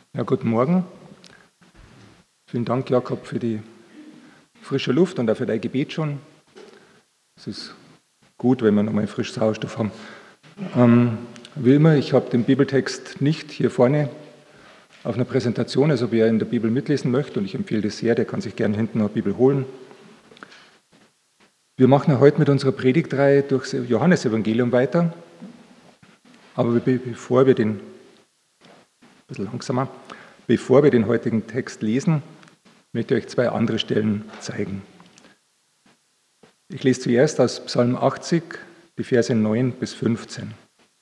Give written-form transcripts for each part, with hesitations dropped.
Ja, guten Morgen. Vielen Dank, Jakob, für die frische Luft und auch für dein Gebet schon. Es ist gut, wenn wir nochmal frisch Sauerstoff haben. Wie immer, ich habe den Bibeltext nicht hier vorne auf einer Präsentation, also wer in der Bibel mitlesen möchte, und ich empfehle das sehr, der kann sich gerne hinten eine Bibel holen. Wir machen ja heute mit unserer Predigtreihe durchs Johannesevangelium weiter, aber bevor wir den heutigen Text lesen, möchte ich euch zwei andere Stellen zeigen. Ich lese zuerst aus Psalm 80, die Verse 9 bis 15.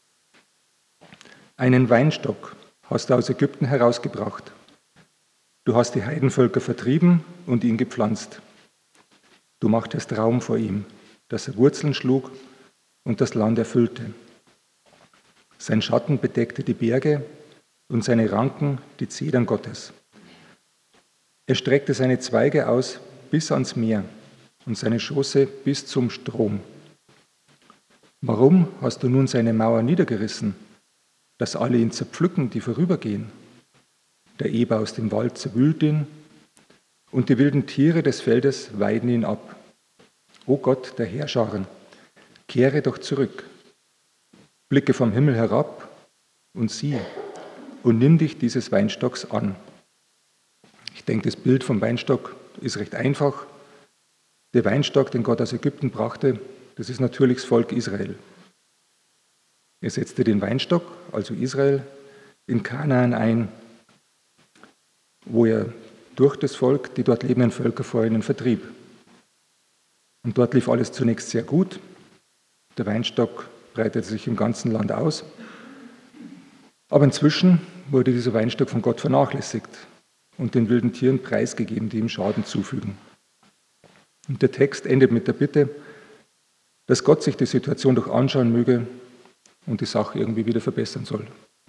Einen Weinstock hast du aus Ägypten herausgebracht. Du hast die Heidenvölker vertrieben und ihn gepflanzt. Du machtest Raum vor ihm, dass er Wurzeln schlug und das Land erfüllte. Sein Schatten bedeckte die Berge und seine Ranken die Zedern Gottes. Er streckte seine Zweige aus bis ans Meer und seine Schoße bis zum Strom. Warum hast du nun seine Mauer niedergerissen, dass alle ihn zerpflücken, die vorübergehen? Der Eber aus dem Wald zerwühlt ihn und die wilden Tiere des Feldes weiden ihn ab. O Gott der Heerscharen, kehre doch zurück, blicke vom Himmel herab und sieh und nimm dich dieses Weinstocks an. Ich denke, das Bild vom Weinstock ist recht einfach. Der Weinstock, den Gott aus Ägypten brachte, das ist natürlich das Volk Israel. Er setzte den Weinstock, also Israel, in Kanaan ein, wo er durch das Volk die dort lebenden Völker vor ihnen vertrieb. Und dort lief alles zunächst sehr gut. Der Weinstock breitete sich im ganzen Land aus. Aber inzwischen wurde dieser Weinstock von Gott vernachlässigt und den wilden Tieren preisgegeben, die ihm Schaden zufügen. Und der Text endet mit der Bitte, dass Gott sich die Situation doch anschauen möge und die Sache irgendwie wieder verbessern soll.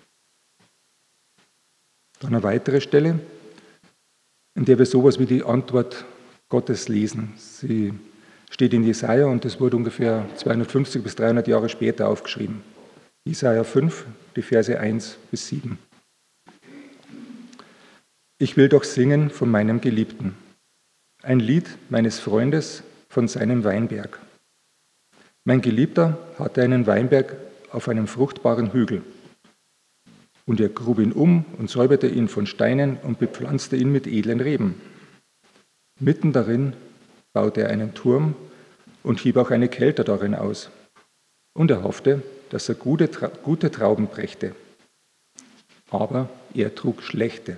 Dann eine weitere Stelle, in der wir sowas wie die Antwort Gottes lesen. Sie steht in Jesaja und es wurde ungefähr 250 bis 300 Jahre später aufgeschrieben. Jesaja 5, die Verse 1 bis 7. Ich will doch singen von meinem Geliebten, ein Lied meines Freundes von seinem Weinberg. Mein Geliebter hatte einen Weinberg auf einem fruchtbaren Hügel. Und er grub ihn um und säuberte ihn von Steinen und bepflanzte ihn mit edlen Reben. Mitten darin baute er einen Turm und hieb auch eine Kelter darin aus. Und er hoffte, dass er gute Trauben brächte. Aber er trug schlechte.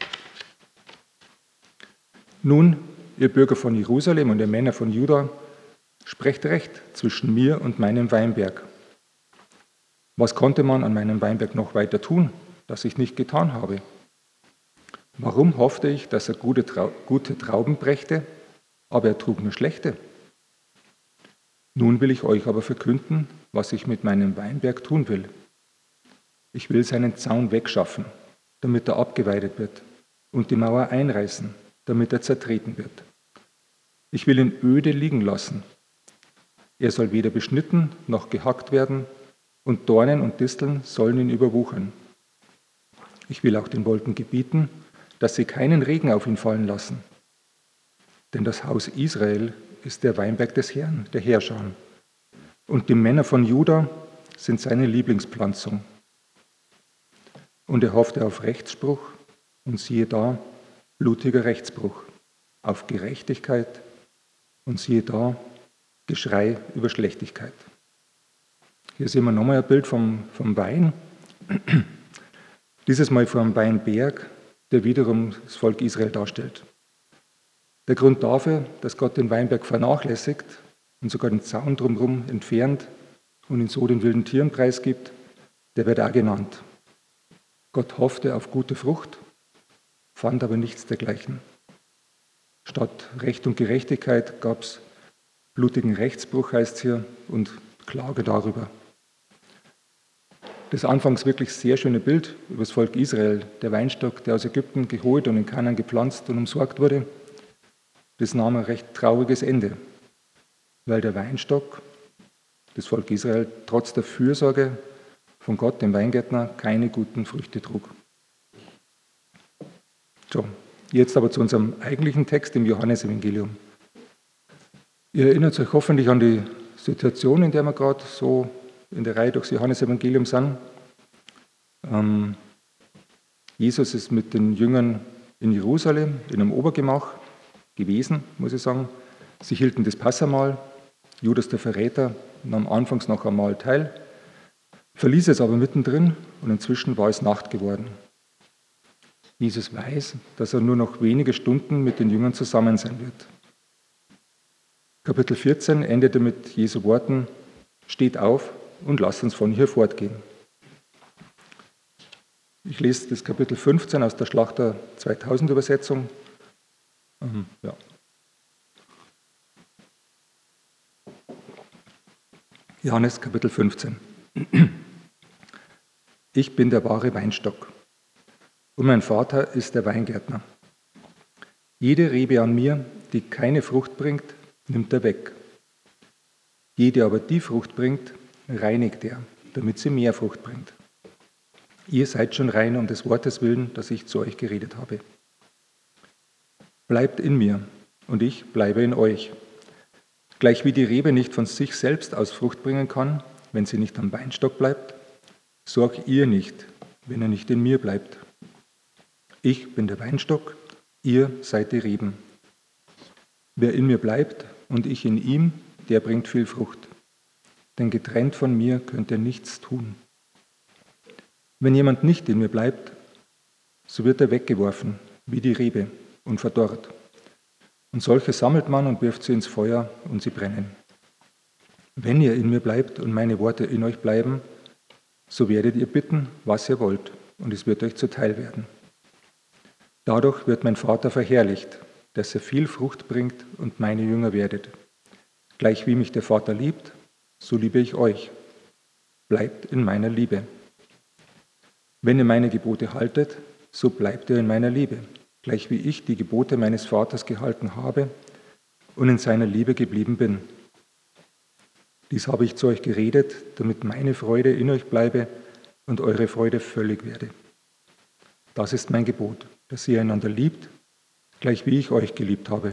Nun, ihr Bürger von Jerusalem und ihr Männer von Juda, sprecht recht zwischen mir und meinem Weinberg. Was konnte man an meinem Weinberg noch weiter tun, das ich nicht getan habe? Warum hoffte ich, dass er gute Trauben brächte, aber er trug nur schlechte? Nun will ich euch aber verkünden, was ich mit meinem Weinberg tun will. Ich will seinen Zaun wegschaffen, damit er abgeweidet wird, und die Mauer einreißen, damit er zertreten wird. Ich will ihn öde liegen lassen. Er soll weder beschnitten noch gehackt werden, und Dornen und Disteln sollen ihn überwuchern. Ich will auch den Wolken gebieten, dass sie keinen Regen auf ihn fallen lassen. Denn das Haus Israel ist der Weinberg des Herrn, der Heerscharen. Und die Männer von Juda sind seine Lieblingspflanzung. Und er hoffte auf Rechtsspruch, und siehe da, blutiger Rechtsbruch, auf Gerechtigkeit, und siehe da, Geschrei über Schlechtigkeit. Hier sehen wir nochmal ein Bild vom Wein. Dieses Mal vom Weinberg, der wiederum das Volk Israel darstellt. Der Grund dafür, dass Gott den Weinberg vernachlässigt und sogar den Zaun drumherum entfernt und ihn so den wilden Tieren preisgibt, der wird auch genannt. Gott hoffte auf gute Frucht, fand aber nichts dergleichen. Statt Recht und Gerechtigkeit gab es blutigen Rechtsbruch, heißt es hier, und Klage darüber. Das anfangs wirklich sehr schöne Bild über das Volk Israel, der Weinstock, der aus Ägypten geholt und in Kanaan gepflanzt und umsorgt wurde, das nahm ein recht trauriges Ende, weil der Weinstock, das Volk Israel, trotz der Fürsorge von Gott, dem Weingärtner, keine guten Früchte trug. So, jetzt aber zu unserem eigentlichen Text im Johannesevangelium. Ihr erinnert euch hoffentlich an die Situation, in der wir gerade so in der Reihe durchs Johannesevangelium sind. Jesus ist mit den Jüngern in Jerusalem, in einem Obergemach gewesen, muss ich sagen. Sie hielten das Passamahl. Judas, der Verräter, nahm anfangs noch am Mahl teil, verließ es aber mittendrin und inzwischen war es Nacht geworden. Jesus weiß, dass er nur noch wenige Stunden mit den Jüngern zusammen sein wird. Kapitel 14 endete mit Jesu Worten: Steht auf und lasst uns von hier fortgehen. Ich lese das Kapitel 15 aus der Schlachter 2000 Übersetzung. Ja. Johannes Kapitel 15. Ich bin der wahre Weinstock und mein Vater ist der Weingärtner. Jede Rebe an mir, die keine Frucht bringt, nimmt er weg. Jede aber, die Frucht bringt, reinigt er, damit sie mehr Frucht bringt. Ihr seid schon rein um des Wortes willen, das ich zu euch geredet habe. Bleibt in mir und ich bleibe in euch. Gleich wie die Rebe nicht von sich selbst aus Frucht bringen kann, wenn sie nicht am Weinstock bleibt, so auch ihr nicht, wenn er nicht in mir bleibt. Ich bin der Weinstock, ihr seid die Reben. Wer in mir bleibt und ich in ihm, der bringt viel Frucht. Denn getrennt von mir könnt ihr nichts tun. Wenn jemand nicht in mir bleibt, so wird er weggeworfen, wie die Rebe, und verdorrt. Und solche sammelt man und wirft sie ins Feuer, und sie brennen. Wenn ihr in mir bleibt und meine Worte in euch bleiben, so werdet ihr bitten, was ihr wollt, und es wird euch zuteil werden. Dadurch wird mein Vater verherrlicht, dass ihr viel Frucht bringt und meine Jünger werdet. Gleich wie mich der Vater liebt, so liebe ich euch. Bleibt in meiner Liebe. Wenn ihr meine Gebote haltet, so bleibt ihr in meiner Liebe, gleich wie ich die Gebote meines Vaters gehalten habe und in seiner Liebe geblieben bin. Dies habe ich zu euch geredet, damit meine Freude in euch bleibe und eure Freude völlig werde. Das ist mein Gebot, dass ihr einander liebt, gleich wie ich euch geliebt habe.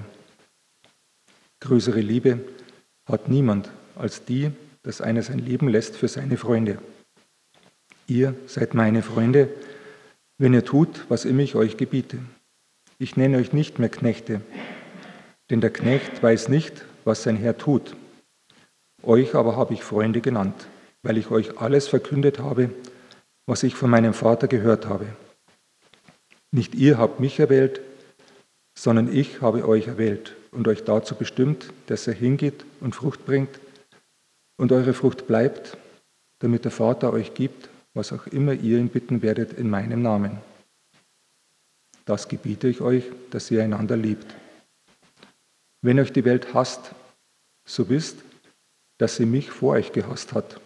Größere Liebe hat niemand als die, dass einer sein Leben lässt für seine Freunde. Ihr seid meine Freunde, wenn ihr tut, was immer ich euch gebiete. Ich nenne euch nicht mehr Knechte, denn der Knecht weiß nicht, was sein Herr tut. Euch aber habe ich Freunde genannt, weil ich euch alles verkündet habe, was ich von meinem Vater gehört habe. Nicht ihr habt mich erwählt, sondern ich habe euch erwählt und euch dazu bestimmt, dass ihr hingeht und Frucht bringt und eure Frucht bleibt, damit der Vater euch gibt, was auch immer ihr ihn bitten werdet in meinem Namen. Das gebiete ich euch, dass ihr einander liebt. Wenn euch die Welt hasst, so wisst, dass sie mich vor euch gehasst hat.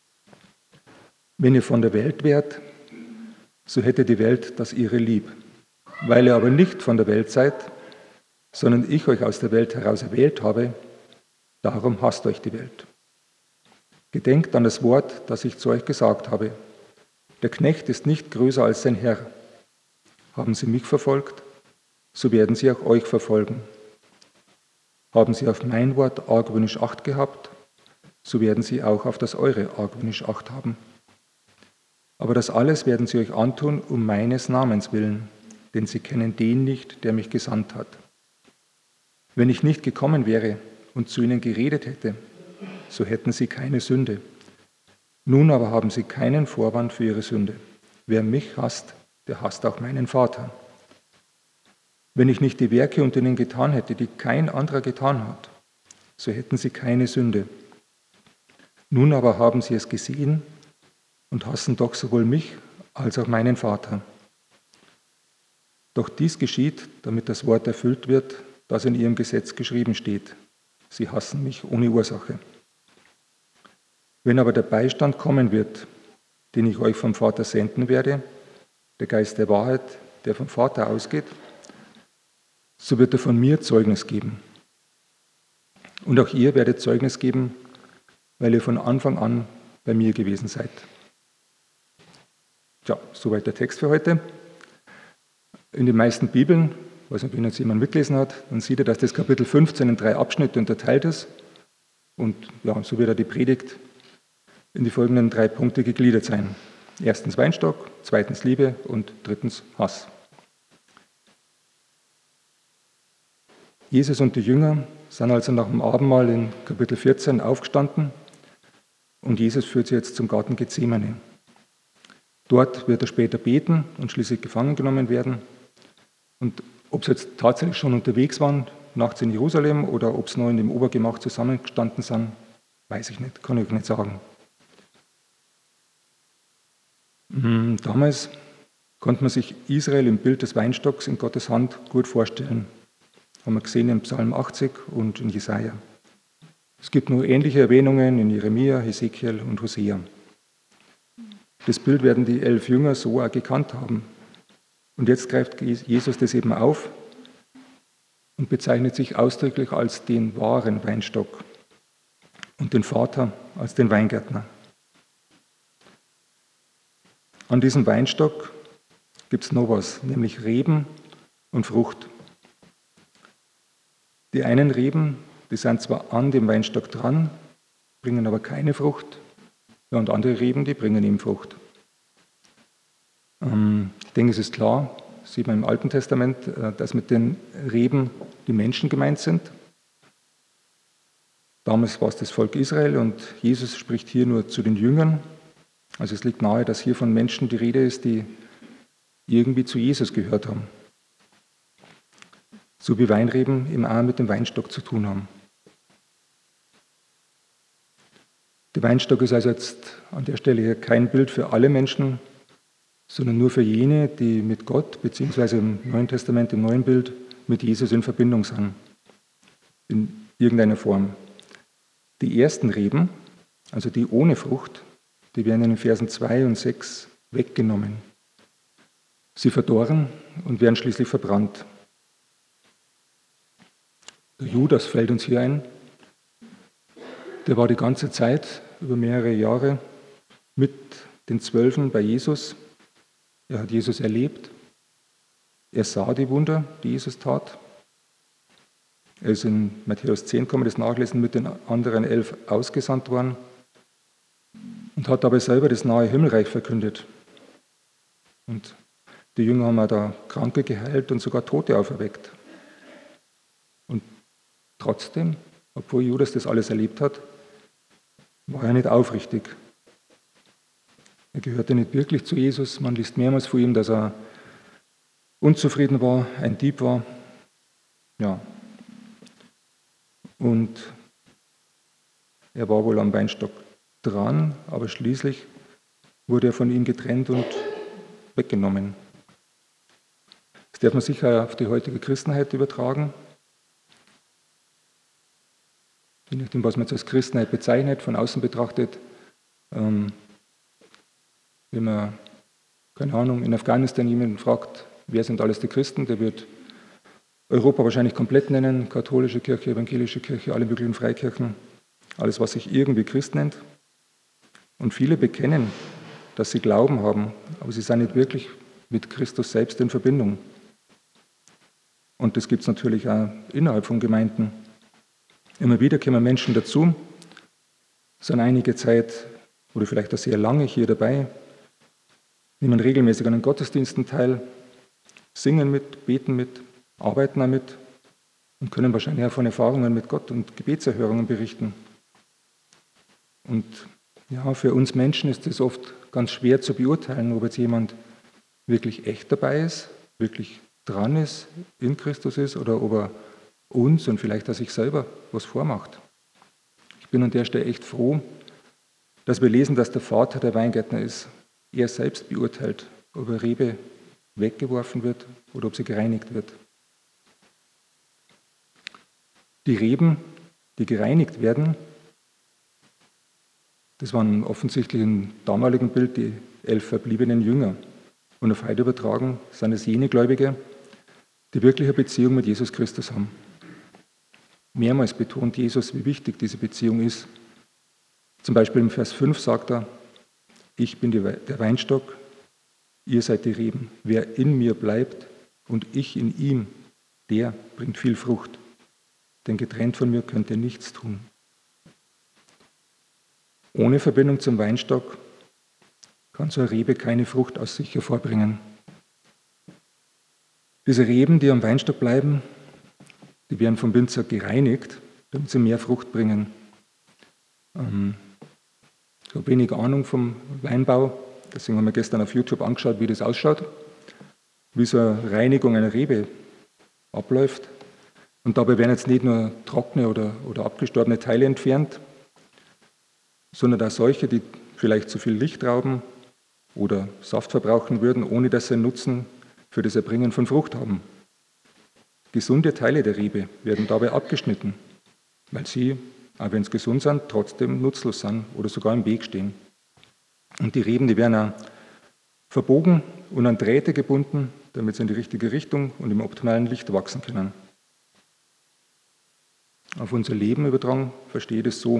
Wenn ihr von der Welt wärt, so hätte die Welt das ihre lieb. Weil ihr aber nicht von der Welt seid, sondern ich euch aus der Welt heraus erwählt habe, darum hasst euch die Welt. Gedenkt an das Wort, das ich zu euch gesagt habe. Der Knecht ist nicht größer als sein Herr. Haben sie mich verfolgt, so werden sie auch euch verfolgen. Haben sie auf mein Wort argwöhnisch Acht gehabt, so werden sie auch auf das eure argwöhnisch Acht haben. Aber das alles werden sie euch antun um meines Namens willen, denn sie kennen den nicht, der mich gesandt hat. Wenn ich nicht gekommen wäre und zu ihnen geredet hätte, so hätten sie keine Sünde. Nun aber haben sie keinen Vorwand für ihre Sünde. Wer mich hasst, der hasst auch meinen Vater. Wenn ich nicht die Werke unter ihnen getan hätte, die kein anderer getan hat, so hätten sie keine Sünde. Nun aber haben sie es gesehen und hassen doch sowohl mich als auch meinen Vater. Doch dies geschieht, damit das Wort erfüllt wird, das in ihrem Gesetz geschrieben steht. Sie hassen mich ohne Ursache. Wenn aber der Beistand kommen wird, den ich euch vom Vater senden werde, der Geist der Wahrheit, der vom Vater ausgeht, so wird er von mir Zeugnis geben. Und auch ihr werdet Zeugnis geben, weil ihr von Anfang an bei mir gewesen seid. Ja, soweit der Text für heute. In den meisten Bibeln, weiß nicht, wenn jetzt jemand mitgelesen hat, dann sieht er, dass das Kapitel 15 in 3 Abschnitte unterteilt ist. Und ja, so wird die Predigt in die folgenden 3 Punkte gegliedert sein. 1. Weinstock, 2. Liebe und 3. Hass. Jesus und die Jünger sind also nach dem Abendmahl in Kapitel 14 aufgestanden und Jesus führt sie jetzt zum Garten Gethsemane. Dort wird er später beten und schließlich gefangen genommen werden. Und ob sie jetzt tatsächlich schon unterwegs waren, nachts in Jerusalem, oder ob sie noch in dem Obergemach zusammengestanden sind, weiß ich nicht, kann ich nicht sagen. Damals konnte man sich Israel im Bild des Weinstocks in Gottes Hand gut vorstellen. Haben wir gesehen im Psalm 80 und in Jesaja. Es gibt nur ähnliche Erwähnungen in Jeremia, Hesekiel und Hosea. Das Bild werden die 11 Jünger so auch gekannt haben. Und jetzt greift Jesus das eben auf und bezeichnet sich ausdrücklich als den wahren Weinstock und den Vater als den Weingärtner. An diesem Weinstock gibt es noch was, nämlich Reben und Frucht. Die einen Reben, die sind zwar an dem Weinstock dran, bringen aber keine Frucht, ja, und andere Reben, die bringen ihm Frucht. Ich denke, es ist klar, sieht man im Alten Testament, dass mit den Reben die Menschen gemeint sind. Damals war es das Volk Israel und Jesus spricht hier nur zu den Jüngern. Also es liegt nahe, dass hier von Menschen die Rede ist, die irgendwie zu Jesus gehört haben. So wie Weinreben eben auch mit dem Weinstock zu tun haben. Der Weinstock ist also jetzt an der Stelle hier kein Bild für alle Menschen, sondern nur für jene, die mit Gott, beziehungsweise im Neuen Testament, im neuen Bild, mit Jesus in Verbindung sind. In irgendeiner Form. Die ersten Reben, also die ohne Frucht, die werden in den Versen 2 und 6 weggenommen. Sie verdorren und werden schließlich verbrannt. Der Judas fällt uns hier ein. Der war die ganze Zeit, über mehrere Jahre, mit den 12 bei Jesus. Er hat Jesus erlebt. Er sah die Wunder, die Jesus tat. Er ist in Matthäus 10, kann man das nachlesen, mit den anderen 11 ausgesandt worden und hat dabei selber das nahe Himmelreich verkündet. Und die Jünger haben auch da Kranke geheilt und sogar Tote auferweckt. Und trotzdem, obwohl Judas das alles erlebt hat, war er nicht aufrichtig. Er gehörte nicht wirklich zu Jesus. Man liest mehrmals von ihm, dass er unzufrieden war, ein Dieb war. Ja. Und er war wohl am Weinstock dran, aber schließlich wurde er von ihm getrennt und weggenommen. Das darf man sicher auf die heutige Christenheit übertragen. Je nachdem, was man jetzt als Christenheit bezeichnet, von außen betrachtet, wenn man, keine Ahnung, in Afghanistan jemanden fragt, wer sind alles die Christen, der wird Europa wahrscheinlich komplett nennen, katholische Kirche, evangelische Kirche, alle möglichen Freikirchen, alles, was sich irgendwie Christ nennt. Und viele bekennen, dass sie Glauben haben, aber sie sind nicht wirklich mit Christus selbst in Verbindung. Und das gibt es natürlich auch innerhalb von Gemeinden. Immer wieder kommen Menschen dazu, sind einige Zeit oder vielleicht auch sehr lange hier dabei, nehmen regelmäßig an den Gottesdiensten teil, singen mit, beten mit, arbeiten damit und können wahrscheinlich auch von Erfahrungen mit Gott und Gebetserhörungen berichten. Und ja, für uns Menschen ist es oft ganz schwer zu beurteilen, ob jetzt jemand wirklich echt dabei ist, wirklich dran ist, in Christus ist, oder ob er uns und vielleicht auch sich selber was vormacht. Ich bin an der Stelle echt froh, dass wir lesen, dass der Vater der Weingärtner ist. Er selbst beurteilt, ob eine Rebe weggeworfen wird oder ob sie gereinigt wird. Die Reben, die gereinigt werden, das waren offensichtlich im damaligen Bild die 11 verbliebenen Jünger. Und auf heute übertragen sind es jene Gläubige, die wirklich eine Beziehung mit Jesus Christus haben. Mehrmals betont Jesus, wie wichtig diese Beziehung ist. Zum Beispiel im Vers 5 sagt er, ich bin der Weinstock, ihr seid die Reben. Wer in mir bleibt und ich in ihm, der bringt viel Frucht. Denn getrennt von mir könnt ihr nichts tun. Ohne Verbindung zum Weinstock kann so eine Rebe keine Frucht aus sich hervorbringen. Diese Reben, die am Weinstock bleiben, die werden vom Winzer gereinigt, damit sie mehr Frucht bringen. Ich habe wenig Ahnung vom Weinbau, deswegen haben wir gestern auf YouTube angeschaut, wie das ausschaut, wie so eine Reinigung einer Rebe abläuft. Und dabei werden jetzt nicht nur trockene oder abgestorbene Teile entfernt, sondern auch solche, die vielleicht zu viel Licht rauben oder Saft verbrauchen würden, ohne dass sie einen Nutzen für das Erbringen von Frucht haben. Gesunde Teile der Rebe werden dabei abgeschnitten, weil sie, auch wenn sie gesund sind, trotzdem nutzlos sind oder sogar im Weg stehen. Und die Reben, die werden auch verbogen und an Drähte gebunden, damit sie in die richtige Richtung und im optimalen Licht wachsen können. Auf unser Leben übertragen verstehe ich es so.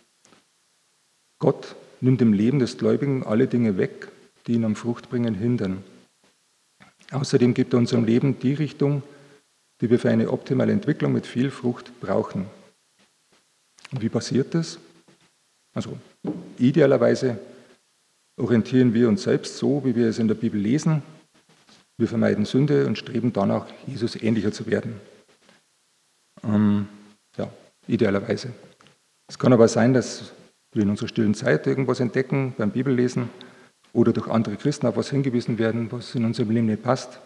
Gott nimmt im Leben des Gläubigen alle Dinge weg, die ihn am Fruchtbringen hindern. Außerdem gibt er unserem Leben die Richtung, die wir für eine optimale Entwicklung mit viel Frucht brauchen. Und wie passiert das? Also idealerweise orientieren wir uns selbst so, wie wir es in der Bibel lesen. Wir vermeiden Sünde und streben danach, Jesus ähnlicher zu werden. Idealerweise. Es kann aber sein, dass wir in unserer stillen Zeit irgendwas entdecken, beim Bibellesen oder durch andere Christen auf was hingewiesen werden, was in unserem Leben nicht passt.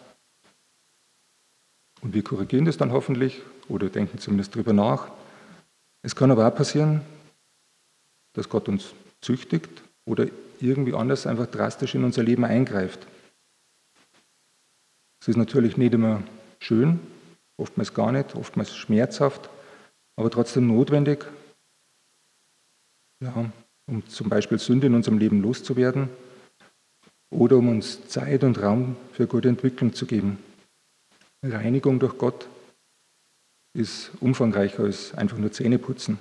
Und wir korrigieren das dann hoffentlich oder denken zumindest darüber nach. Es kann aber auch passieren, dass Gott uns züchtigt oder irgendwie anders einfach drastisch in unser Leben eingreift. Es ist natürlich nicht immer schön, oftmals gar nicht, oftmals schmerzhaft, aber trotzdem notwendig, um zum Beispiel Sünde in unserem Leben loszuwerden oder um uns Zeit und Raum für gute Entwicklung zu geben. Reinigung durch Gott ist umfangreicher als einfach nur Zähneputzen.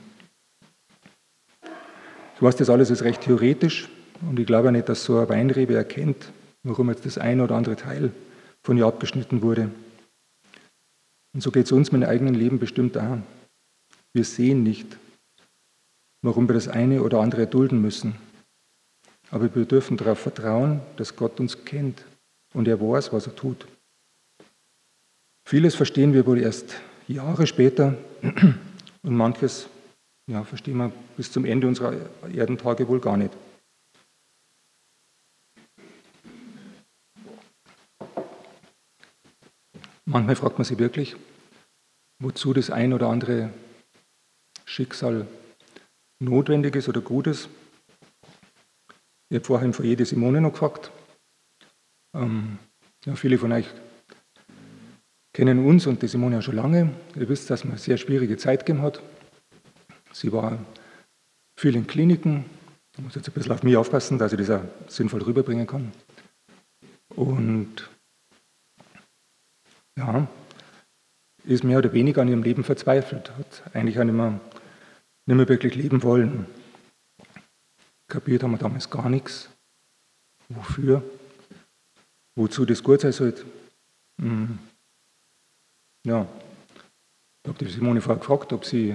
Ich weiß, das alles ist recht theoretisch und ich glaube auch nicht, dass so eine Weinrebe erkennt, warum jetzt das eine oder andere Teil von ihr abgeschnitten wurde. Und so geht es uns mit dem eigenen Leben bestimmt auch. Wir sehen nicht, warum wir das eine oder andere erdulden müssen. Aber wir dürfen darauf vertrauen, dass Gott uns kennt und er weiß, was er tut. Vieles verstehen wir wohl erst Jahre später und manches verstehen wir bis zum Ende unserer Erdentage wohl gar nicht. Manchmal fragt man sich wirklich, wozu das ein oder andere Schicksal notwendig ist oder gut ist. Ich habe vorhin vor jede Simone noch gefragt. Viele von euch kennen uns und die Simone ja schon lange. Ihr wisst, dass man eine sehr schwierige Zeit gegeben hat. Sie war viel in Kliniken. Ich muss jetzt ein bisschen auf mich aufpassen, dass ich das auch sinnvoll rüberbringen kann. Und ist mehr oder weniger an ihrem Leben verzweifelt, hat eigentlich auch nicht mehr wirklich leben wollen. Kapiert haben wir damals gar nichts. Wofür? Wozu das gut sein sollte? Ich habe die Simone vorher gefragt, ob sie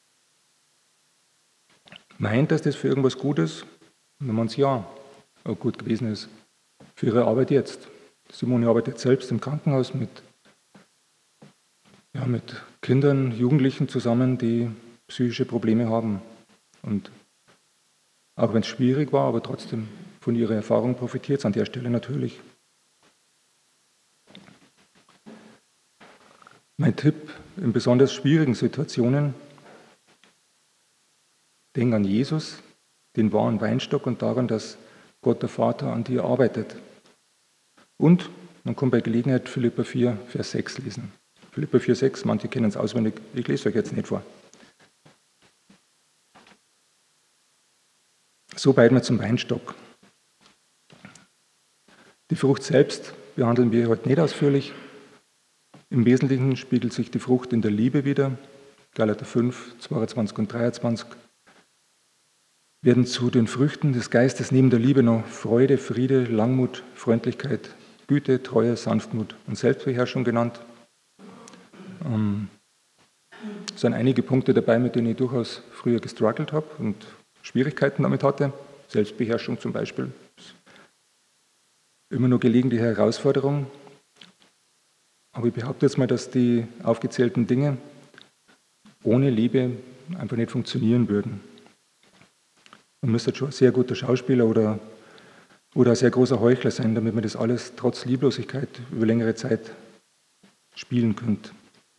meint, dass das für irgendwas gut ist. Und dann meint sie, ja, auch gut gewesen ist für ihre Arbeit jetzt. Simone arbeitet selbst im Krankenhaus mit Kindern, Jugendlichen zusammen, die psychische Probleme haben. Und auch wenn es schwierig war, aber trotzdem von ihrer Erfahrung profitiert es an der Stelle natürlich. Mein Tipp in besonders schwierigen Situationen: Denk an Jesus, den wahren Weinstock, und daran, dass Gott der Vater an dir arbeitet. Und man kann bei Gelegenheit Philipper 4, Vers 6 lesen. Philipper 4, 6, manche kennen es auswendig, ich lese euch jetzt nicht vor. So beiden wir zum Weinstock. Die Frucht selbst behandeln wir heute nicht ausführlich. Im Wesentlichen spiegelt sich die Frucht in der Liebe wider. Galater 5, 22 und 23 werden zu den Früchten des Geistes neben der Liebe noch Freude, Friede, Langmut, Freundlichkeit, Güte, Treue, Sanftmut und Selbstbeherrschung genannt. Es sind einige Punkte dabei, mit denen ich durchaus früher gestruggelt habe und Schwierigkeiten damit hatte. Selbstbeherrschung zum Beispiel. Immer nur gelegentliche Herausforderung. Aber ich behaupte jetzt mal, dass die aufgezählten Dinge ohne Liebe einfach nicht funktionieren würden. Man müsste schon ein sehr guter Schauspieler oder ein sehr großer Heuchler sein, damit man das alles trotz Lieblosigkeit über längere Zeit spielen könnte.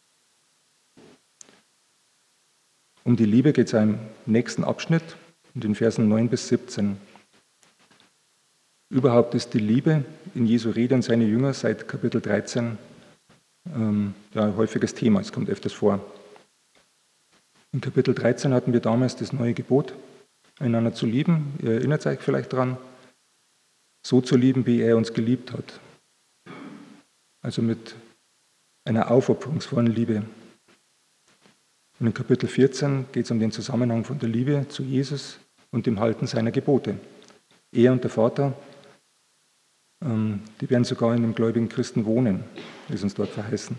Um die Liebe geht es im nächsten Abschnitt, in den Versen 9 bis 17. Überhaupt ist die Liebe in Jesu Rede an seine Jünger seit Kapitel 13 ein häufiges Thema, es kommt öfters vor. In Kapitel 13 hatten wir damals das neue Gebot, einander zu lieben. Ihr erinnert euch vielleicht daran, so zu lieben, wie er uns geliebt hat. Also mit einer aufopferungsvollen Liebe. Und in Kapitel 14 geht es um den Zusammenhang von der Liebe zu Jesus und dem Halten seiner Gebote. Er und der Vater, die werden sogar in dem gläubigen Christen wohnen, ist uns dort verheißen.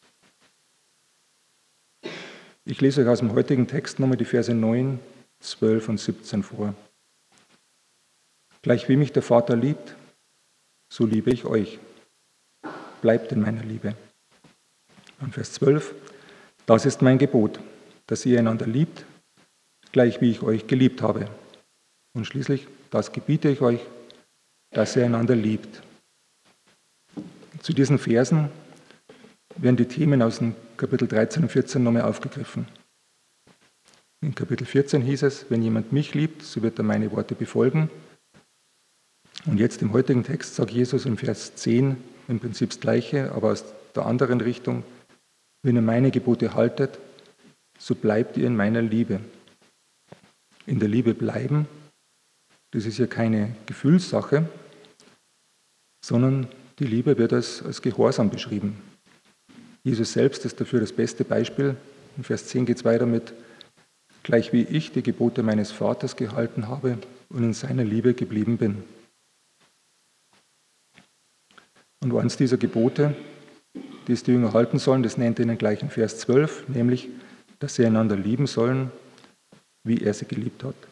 Ich lese euch aus dem heutigen Text nochmal die Verse 9, 12 und 17 vor. Gleich wie mich der Vater liebt, so liebe ich euch. Bleibt in meiner Liebe. Und Vers 12, das ist mein Gebot, dass ihr einander liebt, gleich wie ich euch geliebt habe. Und schließlich, das gebiete ich euch, dass ihr einander liebt. Zu diesen Versen werden die Themen aus dem Kapitel 13 und 14 nochmal aufgegriffen. In Kapitel 14 hieß es, wenn jemand mich liebt, so wird er meine Worte befolgen. Und jetzt im heutigen Text sagt Jesus im Vers 10 im Prinzip das Gleiche, aber aus der anderen Richtung, wenn ihr meine Gebote haltet, so bleibt ihr in meiner Liebe. In der Liebe bleiben, das ist ja keine Gefühlssache, sondern die Liebe wird als Gehorsam beschrieben. Jesus selbst ist dafür das beste Beispiel. In Vers 10 geht es weiter mit, gleich wie ich die Gebote meines Vaters gehalten habe und in seiner Liebe geblieben bin. Und eines dieser Gebote, die es die Jünger halten sollen, das nennt er ihnen gleich in Vers 12, nämlich, dass sie einander lieben sollen, wie er sie geliebt hat.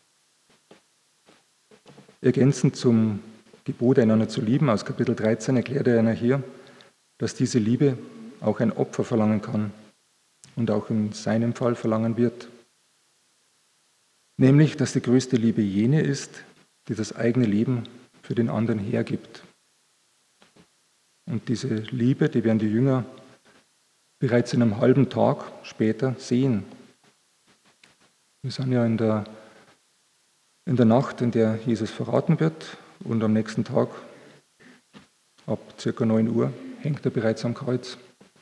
Ergänzend zum Gebot, einander zu lieben, aus Kapitel 13 erklärt er ihnen hier, dass diese Liebe auch ein Opfer verlangen kann und auch in seinem Fall verlangen wird. Nämlich, dass die größte Liebe jene ist, die das eigene Leben für den anderen hergibt. Und diese Liebe, die werden die Jünger bereits in einem halben Tag später sehen. Wir sind ja in der Nacht, in der Jesus verraten wird, und am nächsten Tag, ab ca. 9 Uhr, hängt er bereits am Kreuz.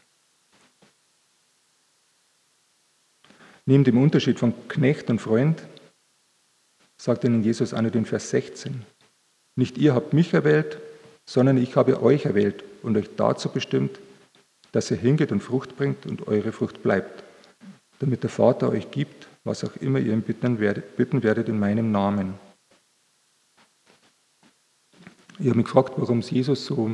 Neben dem Unterschied von Knecht und Freund sagt ihnen Jesus auch noch in Vers 16, nicht ihr habt mich erwählt, sondern ich habe euch erwählt und euch dazu bestimmt, dass ihr hingeht und Frucht bringt und eure Frucht bleibt, damit der Vater euch gibt, was auch immer ihr ihm bitten werdet in meinem Namen. Ich habe mich gefragt, warum es Jesus so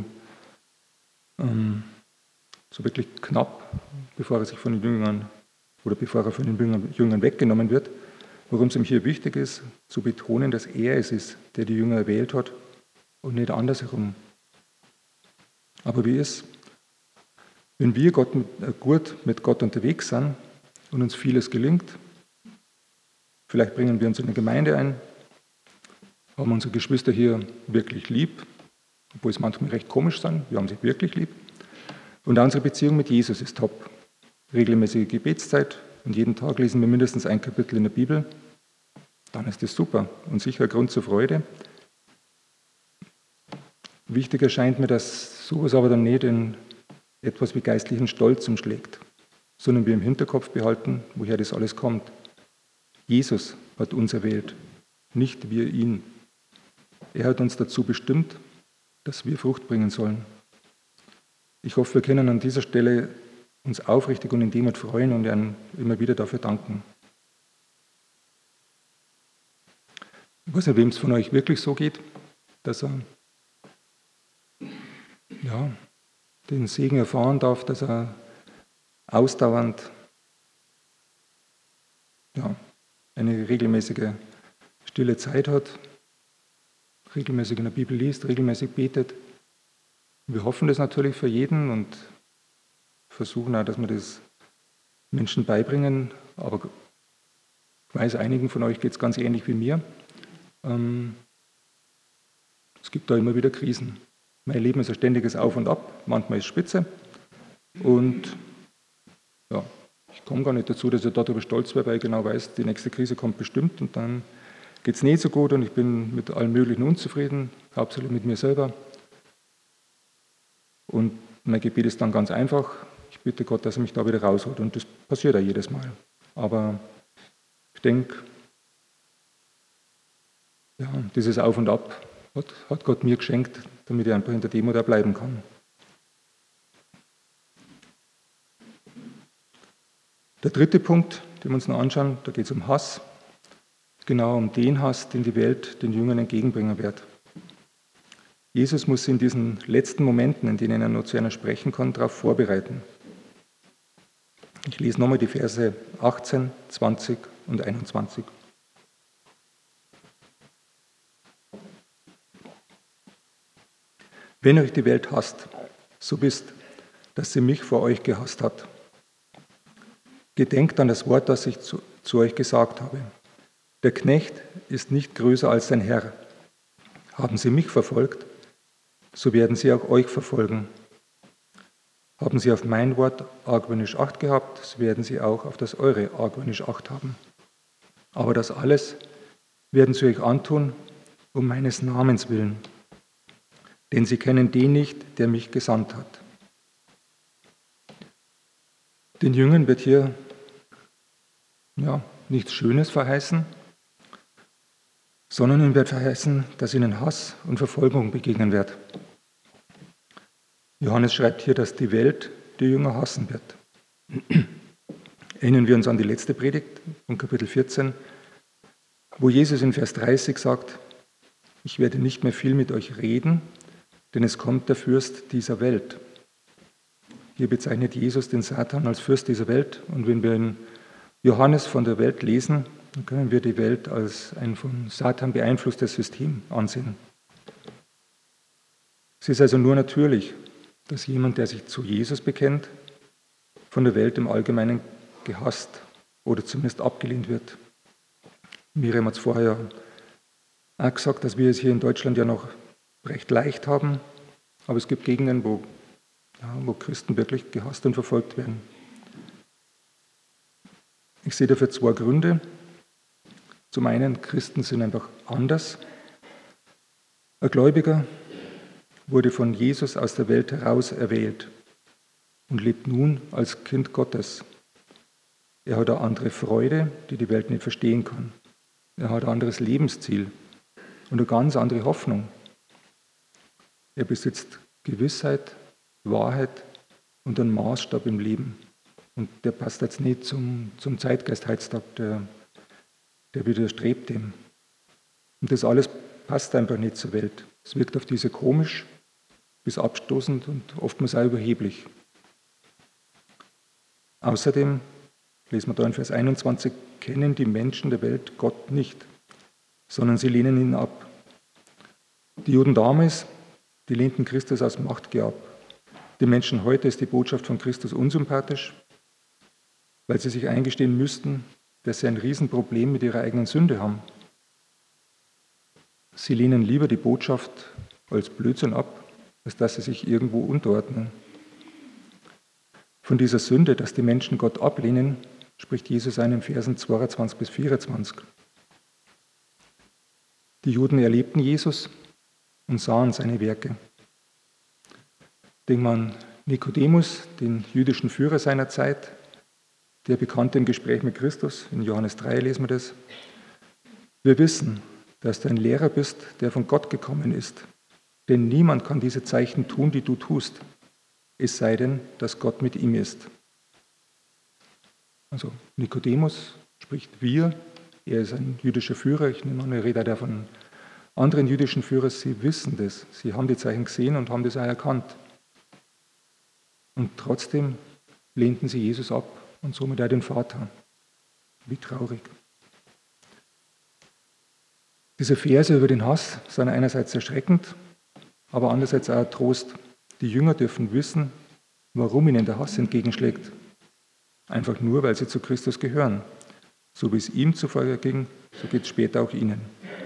wirklich knapp, bevor er von den Jüngern weggenommen wird, warum es ihm hier wichtig ist, zu betonen, dass er es ist, der die Jünger erwählt hat und nicht andersherum. Aber wie ist, wenn wir gut mit Gott unterwegs sind und uns vieles gelingt, vielleicht bringen wir uns in eine Gemeinde ein, haben unsere Geschwister hier wirklich lieb, obwohl es manchmal recht komisch sind, wir haben sie wirklich lieb. Und auch unsere Beziehung mit Jesus ist top. Regelmäßige Gebetszeit und jeden Tag lesen wir mindestens ein Kapitel in der Bibel. Dann ist das super und sicher ein Grund zur Freude. Wichtig erscheint mir, dass sowas aber dann nicht in etwas wie geistlichen Stolz umschlägt, sondern wir im Hinterkopf behalten, woher das alles kommt. Jesus hat uns erwählt, nicht wir ihn. Er hat uns dazu bestimmt, dass wir Frucht bringen sollen. Ich hoffe, wir können an dieser Stelle uns aufrichtig und in Demut freuen und ihm immer wieder dafür danken. Ich weiß nicht, wem es von euch wirklich so geht, dass er den Segen erfahren darf, dass er ausdauernd eine regelmäßige stille Zeit hat, regelmäßig in der Bibel liest, regelmäßig betet. Wir hoffen das natürlich für jeden und versuchen auch, dass wir das Menschen beibringen, aber ich weiß, einigen von euch geht es ganz ähnlich wie mir. Es gibt da immer wieder Krisen. Mein Leben ist ein ständiges Auf und Ab, manchmal ist Spitze und ich komme gar nicht dazu, dass ich darüber stolz wäre, weil ich genau weiß, die nächste Krise kommt bestimmt und dann geht es nicht so gut und ich bin mit allem Möglichen unzufrieden, hauptsächlich mit mir selber. Und mein Gebet ist dann ganz einfach, ich bitte Gott, dass er mich da wieder rausholt und das passiert ja jedes Mal. Aber ich denke, dieses Auf und Ab hat Gott mir geschenkt, damit ich einfach hinter dem da bleiben kann. Der dritte Punkt, den wir uns noch anschauen, da geht es um Hass. Genau um den Hass, den die Welt den Jüngern entgegenbringen wird. Jesus muss sie in diesen letzten Momenten, in denen er nur zu einer sprechen kann, darauf vorbereiten. Ich lese nochmal die Verse 18, 20 und 21. Wenn euch die Welt hasst, so wisst, dass sie mich vor euch gehasst hat. Gedenkt an das Wort, das ich zu euch gesagt habe. Der Knecht ist nicht größer als sein Herr. Haben sie mich verfolgt, so werden sie auch euch verfolgen. Haben sie auf mein Wort argwöhnisch Acht gehabt, so werden sie auch auf das eure argwöhnisch Acht haben. Aber das alles werden sie euch antun, um meines Namens willen. Denn sie kennen den nicht, der mich gesandt hat. Den Jüngern wird hier nichts Schönes verheißen, sondern ihnen wird verheißen, dass ihnen Hass und Verfolgung begegnen wird. Johannes schreibt hier, dass die Welt die Jünger hassen wird. Erinnern wir uns an die letzte Predigt von Kapitel 14, wo Jesus in Vers 30 sagt, ich werde nicht mehr viel mit euch reden, denn es kommt der Fürst dieser Welt. Hier bezeichnet Jesus den Satan als Fürst dieser Welt und wenn wir in Johannes von der Welt lesen, dann können wir die Welt als ein von Satan beeinflusstes System ansehen. Es ist also nur natürlich, dass jemand, der sich zu Jesus bekennt, von der Welt im Allgemeinen gehasst oder zumindest abgelehnt wird. Miriam hat es vorher auch gesagt, dass wir es hier in Deutschland ja noch recht leicht haben, aber es gibt Gegenden, wo Christen wirklich gehasst und verfolgt werden. Ich sehe dafür zwei Gründe. Zum einen, Christen sind einfach anders. Ein Gläubiger wurde von Jesus aus der Welt heraus erwählt und lebt nun als Kind Gottes. Er hat eine andere Freude, die die Welt nicht verstehen kann. Er hat ein anderes Lebensziel und eine ganz andere Hoffnung. Er besitzt Gewissheit, Wahrheit und einen Maßstab im Leben. Und der passt jetzt nicht zum Zeitgeist-Heiztag, der widerstrebt dem. Und das alles passt einfach nicht zur Welt. Es wirkt auf diese komisch, bis abstoßend und oftmals auch überheblich. Außerdem, lesen wir da in Vers 21, kennen die Menschen der Welt Gott nicht, sondern sie lehnen ihn ab. Die Juden damals, die lehnten Christus aus Machtgier ab. Den Menschen heute ist die Botschaft von Christus unsympathisch, weil sie sich eingestehen müssten, dass sie ein Riesenproblem mit ihrer eigenen Sünde haben. Sie lehnen lieber die Botschaft als Blödsinn ab, als dass sie sich irgendwo unterordnen. Von dieser Sünde, dass die Menschen Gott ablehnen, spricht Jesus in den Versen 22 bis 24. Die Juden erlebten Jesus und sahen seine Werke. Denkt man an Nikodemus, den jüdischen Führer seiner Zeit, der bekannte im Gespräch mit Christus, in Johannes 3 lesen wir das. Wir wissen, dass du ein Lehrer bist, der von Gott gekommen ist, denn niemand kann diese Zeichen tun, die du tust, es sei denn, dass Gott mit ihm ist. Also Nikodemus spricht wir, er ist ein jüdischer Führer, ich nehme an, er redet von anderen jüdischen Führern, sie wissen das, sie haben die Zeichen gesehen und haben das auch erkannt. Und trotzdem lehnten sie Jesus ab und somit auch den Vater. Wie traurig. Diese Verse über den Hass sind einerseits erschreckend, aber andererseits auch ein Trost. Die Jünger dürfen wissen, warum ihnen der Hass entgegenschlägt. Einfach nur, weil sie zu Christus gehören. So wie es ihm zuvor ging, so geht es später auch ihnen.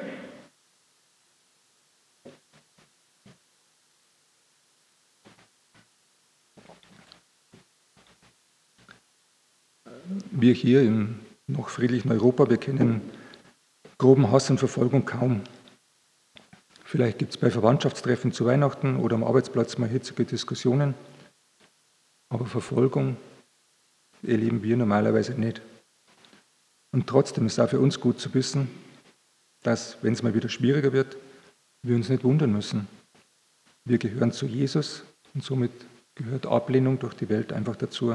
Wir hier im noch friedlichen Europa, wir kennen groben Hass und Verfolgung kaum. Vielleicht gibt es bei Verwandtschaftstreffen zu Weihnachten oder am Arbeitsplatz mal hitzige Diskussionen, aber Verfolgung erleben wir normalerweise nicht. Und trotzdem ist es auch für uns gut zu wissen, dass, wenn es mal wieder schwieriger wird, wir uns nicht wundern müssen. Wir gehören zu Jesus und somit gehört Ablehnung durch die Welt einfach dazu.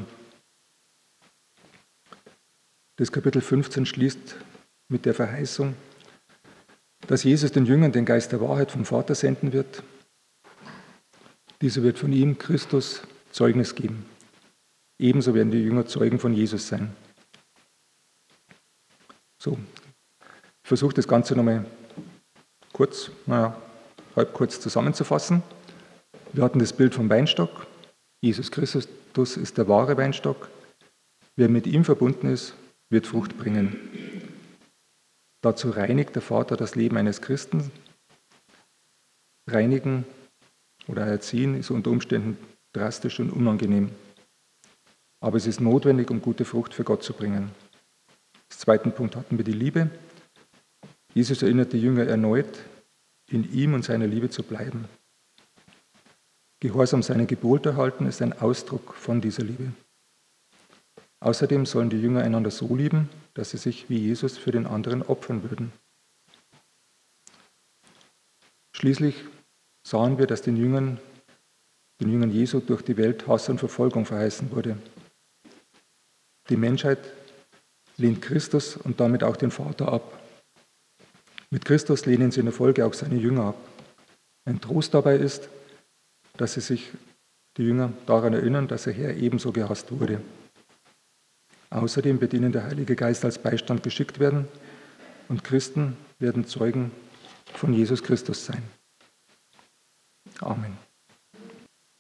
Das Kapitel 15 schließt mit der Verheißung, dass Jesus den Jüngern den Geist der Wahrheit vom Vater senden wird. Dieser wird von ihm, Christus, Zeugnis geben. Ebenso werden die Jünger Zeugen von Jesus sein. So, ich versuche das Ganze nochmal halb kurz zusammenzufassen. Wir hatten das Bild vom Weinstock. Jesus Christus ist der wahre Weinstock. Wer mit ihm verbunden ist, wird Frucht bringen. Dazu reinigt der Vater das Leben eines Christen. Reinigen oder erziehen ist unter Umständen drastisch und unangenehm. Aber es ist notwendig, um gute Frucht für Gott zu bringen. Als zweiten Punkt hatten wir die Liebe. Jesus erinnert die Jünger erneut, in ihm und seiner Liebe zu bleiben. Gehorsam seinen Gebot erhalten ist ein Ausdruck von dieser Liebe. Außerdem sollen die Jünger einander so lieben, dass sie sich wie Jesus für den anderen opfern würden. Schließlich sahen wir, dass den Jüngern Jesu durch die Welt Hass und Verfolgung verheißen wurde. Die Menschheit lehnt Christus und damit auch den Vater ab. Mit Christus lehnen sie in der Folge auch seine Jünger ab. Ein Trost dabei ist, dass sich die Jünger daran erinnern, dass der Herr ebenso gehasst wurde. Außerdem wird ihnen der Heilige Geist als Beistand geschickt werden und Christen werden Zeugen von Jesus Christus sein. Amen.